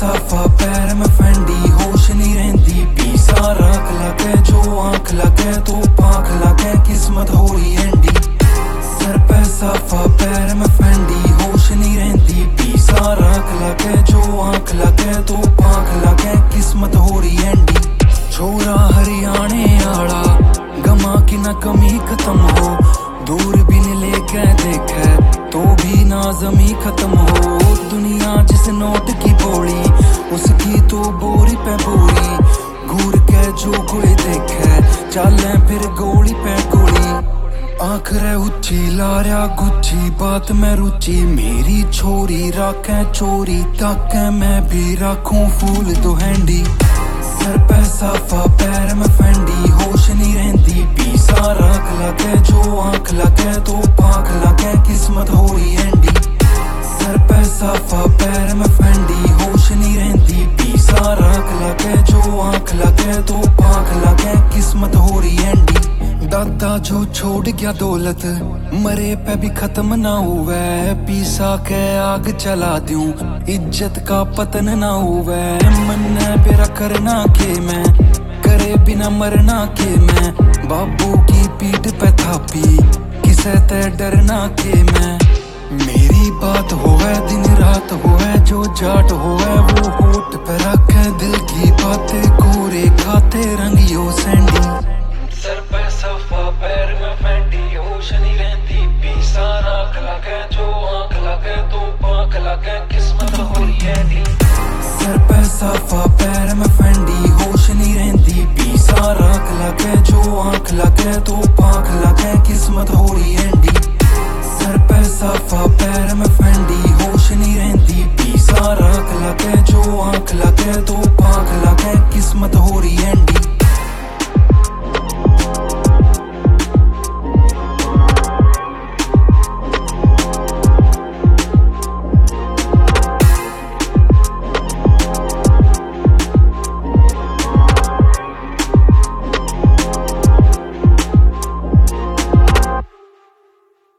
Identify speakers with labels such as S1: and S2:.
S1: साफा पैर में फेंडी, होश नहीं रहती पीसा राख लगे, जो आंख लगे तो पाख लगे, किस्मत हो रही एंडी। सर पे साफा पैर में फेंडी, होश नहीं रहती पीसा राख लगे, जो आंख लगे तो पाख लगे, किस्मत हो रही एंडी। छोरा हरियाणे आड़ा गमा की ना कमी खत्म हो, दूर भी नहीं लेके देखे तो भी नाजमी खत्म हो। दुनिया जिस नोट की बोली उसकी तो बोरी पे बोरी, घूर के जो कोई देखे चले फिर गोली पे गोली। आखिर उच्ची लारिया गुच्ची बात में रुचि, मेरी छोरी राखे चोरी ताके मैं भी रखूं फूल तो हैंडी। सर पे साफा पैर में फेंडी, होश नहीं रहती पीसा राख लगे, जो आंख लगे तो पाख लगे, किस्मत हो रही एंडी। सर पे साफा पैर में फेंडी, होश नहीं रहती पीसा राख लगे, जो आंख लगे तो पाख लगे, किस्मत हो रही एंडी। दादा जो छोड़ गया दौलत मरे पे भी खत्म ना हुए, पीसा के आग जला दूं इज्जत का पतन ना हुए। मन पेरा करना के मैं करे बिना मरना के मैं, बाबू की पीठ पे थापी किसे ते डरना के मैं। मेरी बात होवे दिन रात होवे, जो जाट होवे वो होठ पे रखे दिल की बातें, कोरे खाते रंगियो सैंडी। सर पे साफा पैर में फेंडी, होश नहीं रहती पीसा राख लगे, जो आंख लगे तो पाख लगे, किस्मत हो रही एंडी। सर पे साफा पैर में फेंडी, होश नहीं रहती पीसा राख लगे, जो आंख लगे तो पाख लगे, किस्मत हो रही एंडी। सर पे साफा पैर में फेंडी।